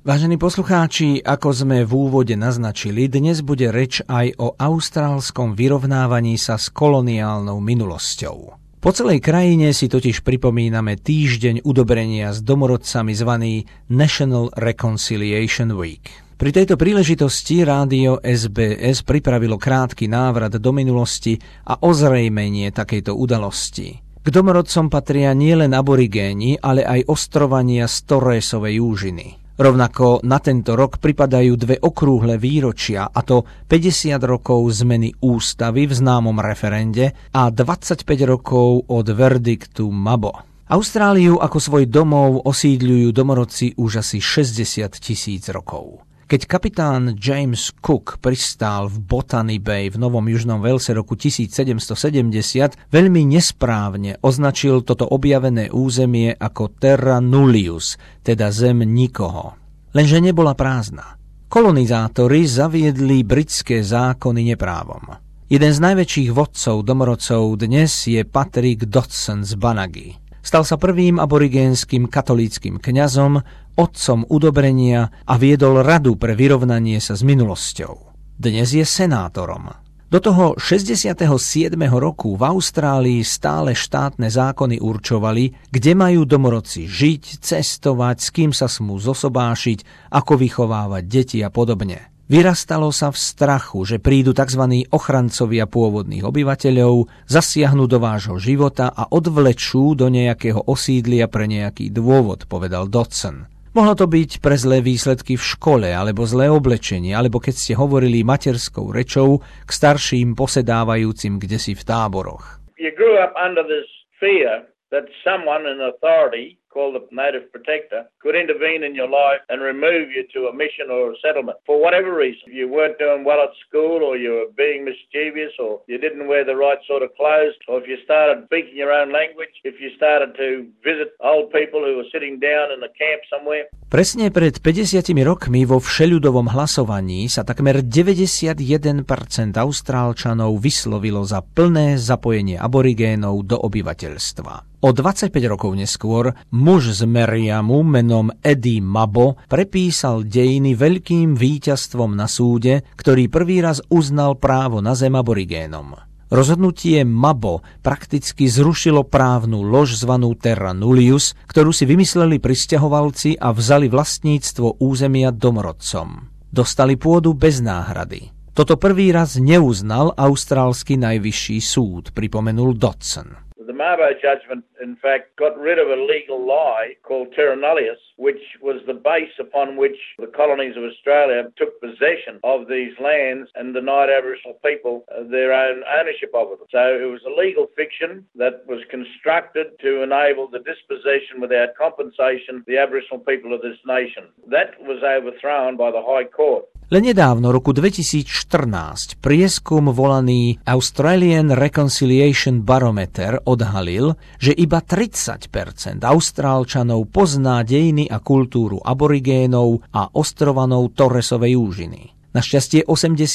Vážení poslucháči, ako sme v úvode naznačili, dnes bude reč aj o austrálskom vyrovnávaní sa s koloniálnou minulosťou. Po celej krajine si totiž pripomíname týždeň udobrenia s domorodcami zvaný National Reconciliation Week. Pri tejto príležitosti rádio SBS pripravilo krátky návrat do minulosti a ozrejmenie takejto udalosti. K domorodcom patria nielen aborigéni, ale aj ostrovania z Torresovej úžiny. Rovnako na tento rok pripadajú dve okrúhle výročia, a to 50 rokov zmeny ústavy v známom referende a 25 rokov od verdiktu Mabo. Austráliu ako svoj domov osídľujú domorodci už asi 60 000 rokov. Keď kapitán James Cook pristál v Botany Bay v Novom Južnom Walese roku 1770, veľmi nesprávne označil toto objavené územie ako Terra Nullius, teda zem nikoho. Lenže nebola prázdna. Kolonizátori zaviedli britské zákony neprávom. Jeden z najväčších vodcov domorodcov dnes je Patrick Dodson z Banagi. Stal sa prvým aborigénskym katolíckym kňazom, otcom udobrenia a viedol radu pre vyrovnanie sa s minulosťou. Dnes je senátorom. Do toho 67. roku v Austrálii stále štátne zákony určovali, kde majú domorodci žiť, cestovať, s kým sa smú zosobášiť, ako vychovávať deti a podobne. Vyrastalo sa v strachu, že prídu tzv. Ochrancovia pôvodných obyvateľov, zasiahnu do vášho života a odvlečú do nejakého osídlia pre nejaký dôvod, povedal Dodson. Mohlo to byť pre zlé výsledky v škole, alebo zlé oblečenie, alebo keď ste hovorili materskou rečou k starším posedávajúcim kdesi v táboroch. You grew up under this fear that someone in authority called the Native Protector could intervene in your life and remove you to a mission or a settlement for whatever reason. If you weren't doing well at school, or you were being mischievous, or you didn't wear the right sort of clothes, or if you started speaking your own language, if you started to visit old people who were sitting down in a camp somewhere. Presne pred 50 rokmi vo všeľudovom hlasovaní sa takmer 91% Austrálčanov vyslovilo za plné zapojenie aborigénov do obyvateľstva. O 25 rokov neskôr muž z Meriamu menom Eddie Mabo prepísal dejiny veľkým víťazstvom na súde, ktorý prvý raz uznal právo na zem aborigénom. Rozhodnutie Mabo prakticky zrušilo právnu lož zvanú Terra Nullius, ktorú si vymysleli prisťahovalci a vzali vlastníctvo územia domorodcom. Dostali pôdu bez náhrady. Toto prvý raz neuznal austrálsky najvyšší súd, pripomenul Dodson. The Mabo judgment, in fact, got rid of a legal lie called Terra Nullius, which was the base upon which the colonies of Australia took possession of these lands and denied Aboriginal people their own ownership of them. So it was a legal fiction that was constructed to enable the dispossession without compensation of the Aboriginal people of this nation. That was overthrown by the High Court. Len nedávno, roku 2014, prieskum volaný Australian Reconciliation Barometer odhalil, že iba 30% Austrálčanov pozná dejiny a kultúru aborigénov a ostrovanov Torresovej úžiny. Našťastie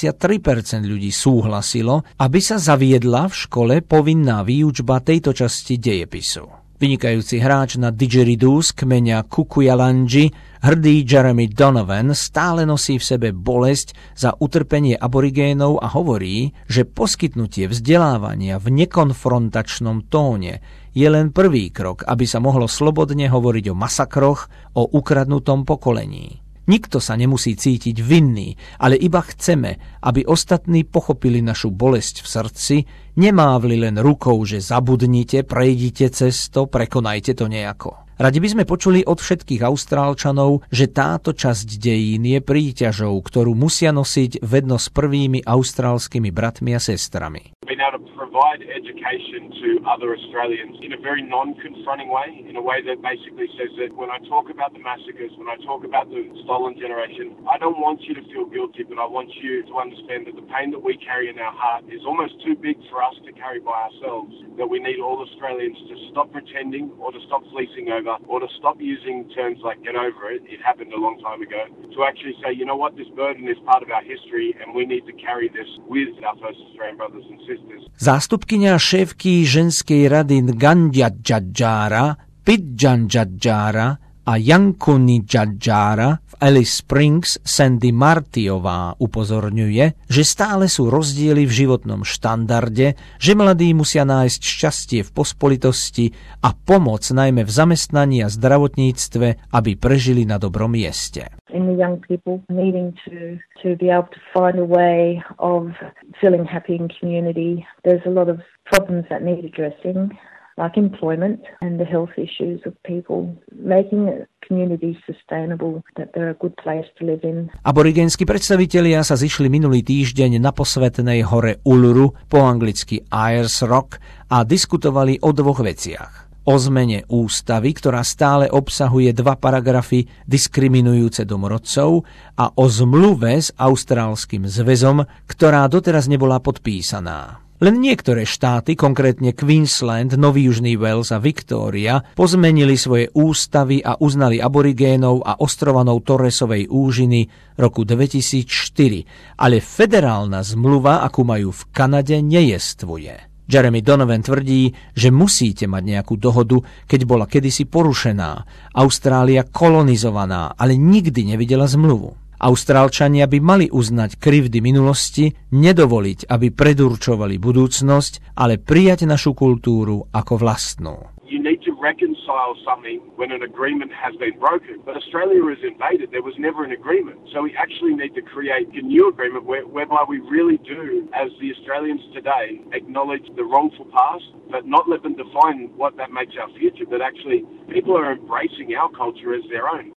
83% ľudí súhlasilo, aby sa zaviedla v škole povinná výučba tejto časti dejepisu. Vynikajúci hráč na didgeridoo z kmeňa Kukuyalanji, hrdý Jeremy Donovan, stále nosí v sebe bolesť za utrpenie aborigénov a hovorí, že poskytnutie vzdelávania v nekonfrontačnom tóne je len prvý krok, aby sa mohlo slobodne hovoriť o masakroch, o ukradnutom pokolení. Nikto sa nemusí cítiť vinný, ale iba chceme, aby ostatní pochopili našu bolesť v srdci, nemávli len rukou, že zabudnite, prejdite cez to, prekonajte to nejako. Radi by sme počuli od všetkých Austrálčanov, že táto časť dejín je príťažou, ktorú musia nosiť vedno s prvými austrálskymi bratmi a sestrami. Being able to provide education to other Australians in a very non-confronting way, in a way that basically says that when I talk about the massacres, when I talk about the stolen generation, I don't want you to feel guilty, but I want you to understand that the pain that we carry in our heart is almost too big for us to carry by ourselves, that we need all Australians to stop pretending or to stop fleecing over or to stop using terms like get over it, it happened a long time ago, to actually say, you know what, this burden is part of our history and we need to carry this with our first Australian brothers and sisters. Zástupkyňa šéfky ženskej rady Ngandjadjadjara, Pidjanjadjara, a Jankuni Jadjara v Alice Springs Sandy Martiová upozorňuje, že stále sú rozdiely v životnom štandarde, že mladí musia nájsť šťastie v pospolitosti a pomoc najmä v zamestnaní a zdravotníctve, aby prežili na dobrom mieste. In the young people needing to be able to find a way of feeling happy in community. There's a lot of problems that need addressing, like employment and the health issues of people, making communities sustainable, that they're a good place to live in. Aborigenskí predstavitelia sa zišli minulý týždeň na posvätnej hore Uluru, po anglicky Ayers Rock, a diskutovali o dvoch veciach. O zmene ústavy, ktorá stále obsahuje 2 paragrafy diskriminujúce domorodcov, a o zmluve s Austrálskym zväzom, ktorá doteraz nebola podpísaná. Len niektoré štáty, konkrétne Queensland, Nový Južný Wales a Victoria, pozmenili svoje ústavy a uznali aborigénov a ostrovanov Torresovej úžiny roku 2004, ale federálna zmluva, akú majú v Kanade, nejestvuje. Jeremy Donovan tvrdí, že musíte mať nejakú dohodu, keď bola kedysi porušená. Austrália kolonizovaná, ale nikdy nevidela zmluvu. Austrálčania by mali uznať krivdy minulosti, nedovoliť, aby predurčovali budúcnosť, ale prijať našu kultúru ako vlastnú. You need to reconcile something when an agreement has been broken. But Australia is invaded. There was never an agreement. So we actually need to create a new agreement whereby we really do, as the Australians today, acknowledge the wrongful past, but not let them define what that makes our future, but actually people are embracing our culture as their own.